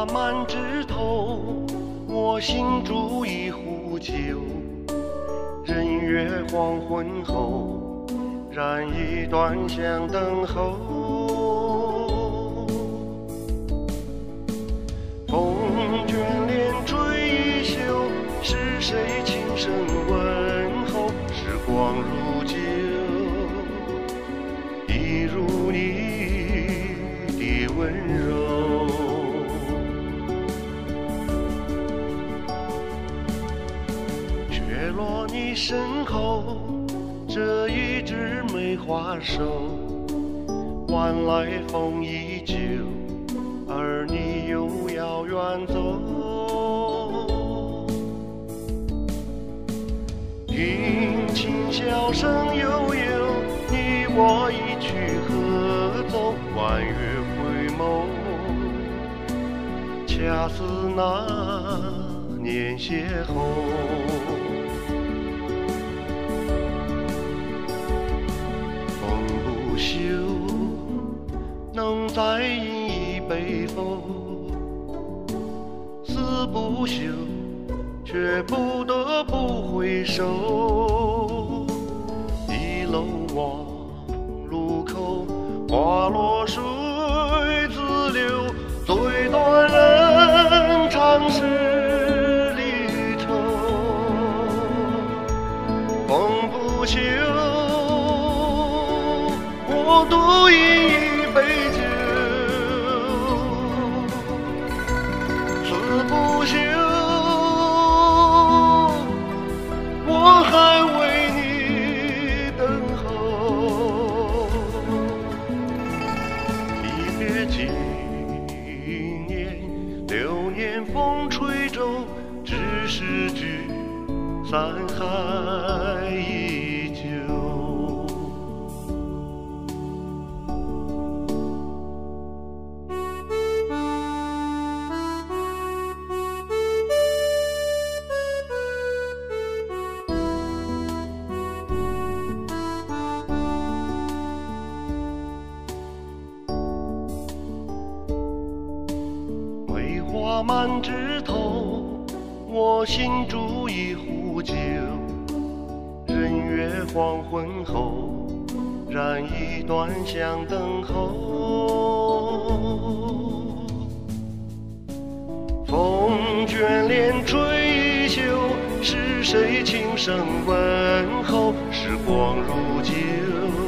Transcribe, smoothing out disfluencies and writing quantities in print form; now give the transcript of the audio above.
花满枝头，我心住一壶酒。人月黄昏后，燃一段香等候。风眷恋追一袖，是谁轻声问候？时光如酒，一如你的温柔。却落你身后这一枝梅花瘦，晚来风依旧，而你又要远走。听琴箫声悠悠，你我一去何走？弯月回眸，恰似那年邂逅。风不休，能再饮一杯否？思不休，却不得不回首。一楼望路口，花落水自流，最短人长是离愁。风不休，我独饮一杯酒。思不休，我还为你等候。一别经年，流年风吹皱，只是聚散还依旧。花满枝头，我心住一壶酒。人月黄昏后，燃一段香等候。风眷恋追一袖，是谁轻声问候？时光如酒，